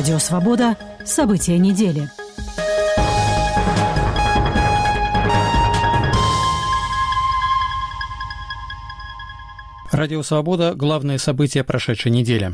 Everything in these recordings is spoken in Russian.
Радио «Свобода». События недели. Радио «Свобода» – главные события прошедшей недели.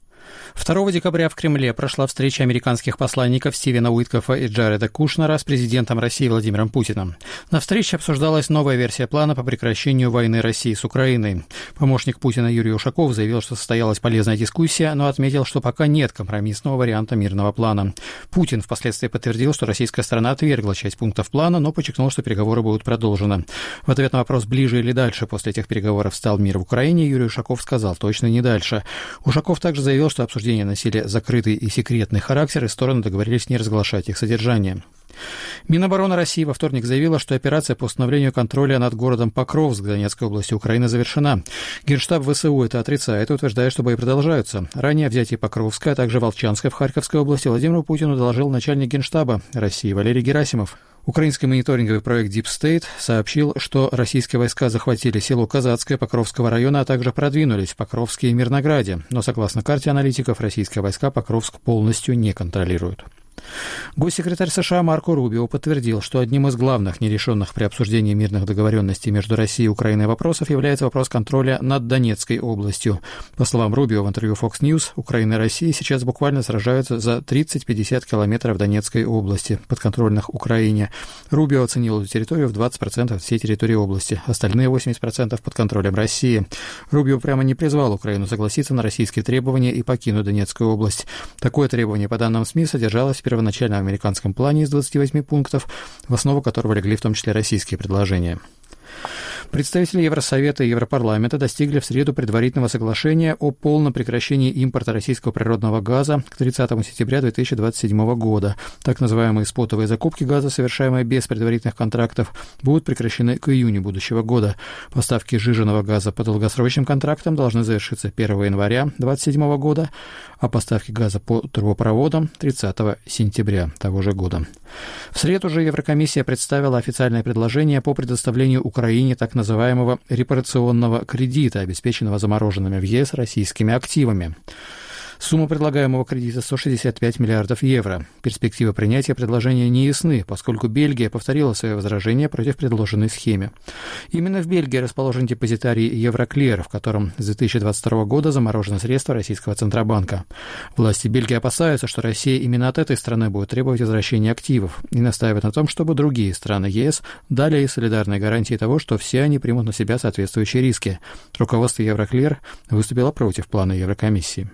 2 декабря в Кремле прошла встреча американских посланников Стивена Уиткофа и Джареда Кушнера с президентом России Владимиром Путиным. На встрече обсуждалась новая версия плана по прекращению войны России с Украиной. Помощник Путина Юрий Ушаков заявил, что состоялась полезная дискуссия, но отметил, что пока нет компромиссного варианта мирного плана. Путин впоследствии подтвердил, что российская сторона отвергла часть пунктов плана, но подчеркнул, что переговоры будут продолжены. В ответ на вопрос, ближе или дальше после этих переговоров стал мир в Украине, Юрий Ушаков сказал, точно не дальше. Ушаков также заявил, что обсуждения носили закрытый и секретный характер, и стороны договорились не разглашать их содержание. Минобороны России во вторник заявила, что операция по установлению контроля над городом Покровск Донецкой области Украины завершена. Генштаб ВСУ это отрицает и утверждает, что бои продолжаются. Ранее о взятии Покровска, а также Волчанска в Харьковской области Владимиру Путину доложил начальник Генштаба России Валерий Герасимов. Украинский мониторинговый проект Deep State сообщил, что российские войска захватили село Казацкое Покровского района, а также продвинулись в Покровске и Мирнограде. Но, согласно карте аналитиков, российские войска Покровск полностью не контролируют. Госсекретарь США Марко Рубио подтвердил, что одним из главных нерешенных при обсуждении мирных договоренностей между Россией и Украиной вопросов является вопрос контроля над Донецкой областью. По словам Рубио в интервью Fox News, Украина и Россия сейчас буквально сражаются за 30-50 километров Донецкой области, подконтрольных Украине. Рубио оценил эту территорию в 20% от всей территории области, остальные 80% под контролем России. Рубио прямо не призвал Украину согласиться на российские требования и покинуть Донецкую область. Такое требование, по данным СМИ, содержалось в первоначальном американском плане из 28 пунктов, в основу которого легли в том числе российские предложения. Представители Евросовета и Европарламента достигли в среду предварительного соглашения о полном прекращении импорта российского природного газа к 30 сентября 2027 года. Так называемые спотовые закупки газа, совершаемые без предварительных контрактов, будут прекращены к июню будущего года. Поставки сжиженного газа по долгосрочным контрактам должны завершиться 1 января 2027 года, а поставки газа по трубопроводам 30 сентября того же года. В среду же Еврокомиссия представила официальное предложение по предоставлению Украине так называемого репарационного кредита, обеспеченного замороженными в ЕС российскими активами. Сумма предлагаемого кредита 165 миллиардов евро. Перспективы принятия предложения не ясны, поскольку Бельгия повторила свои возражения против предложенной схемы. Именно в Бельгии расположен депозитарий Евроклир, в котором с 2022 года заморожены средства российского Центробанка. Власти Бельгии опасаются, что Россия именно от этой страны будет требовать возвращения активов и настаивает на том, чтобы другие страны ЕС дали ей солидарные гарантии того, что все они примут на себя соответствующие риски. Руководство Евроклир выступило против плана Еврокомиссии.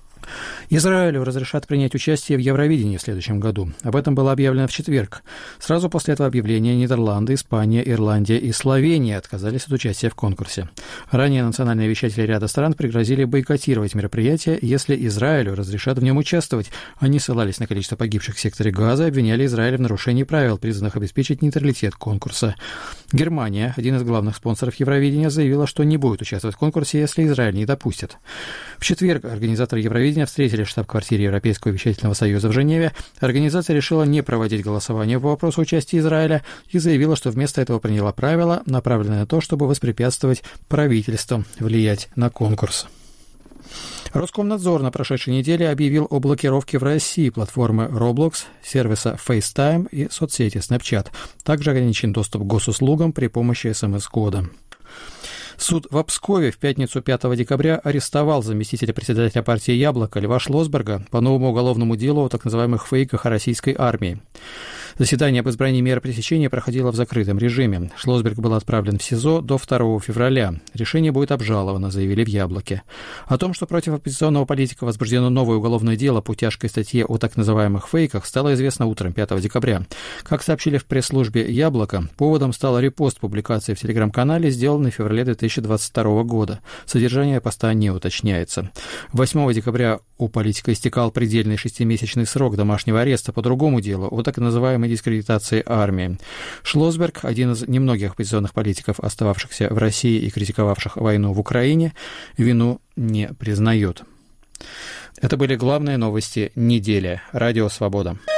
Израилю разрешат принять участие в Евровидении в следующем году. Об этом было объявлено в четверг. Сразу после этого объявления Нидерланды, Испания, Ирландия и Словения отказались от участия в конкурсе. Ранее национальные вещатели ряда стран пригрозили бойкотировать мероприятие, если Израилю разрешат в нем участвовать. Они ссылались на количество погибших в секторе Газа и обвиняли Израиль в нарушении правил, призванных обеспечить нейтралитет конкурса. Германия, один из главных спонсоров Евровидения, заявила, что не будет участвовать в конкурсе, если Израиль не допустит. В четверг организаторы Евровидения встретились в штаб-квартире Европейского вещательного союза в Женеве. Организация решила не проводить голосование по вопросу участия Израиля и заявила, что вместо этого приняла правила, направленные на то, чтобы воспрепятствовать правительству влиять на конкурс. Роскомнадзор на прошедшей неделе объявил о блокировке в России платформы Roblox, сервиса FaceTime и соцсети Snapchat. Также ограничен доступ к госуслугам при помощи СМС-кода. Суд в Пскове в пятницу 5 декабря арестовал заместителя председателя партии «Яблоко» Льва Шлосберга по новому уголовному делу о так называемых фейках о российской армии. Заседание об избрании меры пресечения проходило в закрытом режиме. Шлосберг был отправлен в СИЗО до 2 февраля. Решение будет обжаловано, заявили в «Яблоке». О том, что против оппозиционного политика возбуждено новое уголовное дело по тяжкой статье о так называемых фейках, стало известно утром 5 декабря. Как сообщили в пресс-службе «Яблоко», поводом стал репост публикации в телеграм-канале, сделанный в феврале 2022 года. Содержание поста не уточняется. 8 декабря у политика истекал предельный 6-месячный срок домашнего ареста по другому делу о так называемой дискредитации армии. Шлосберг, один из немногих оппозиционных политиков, остававшихся в России и критиковавших войну в Украине, вину не признает. Это были главные новости недели. Радио «Свобода».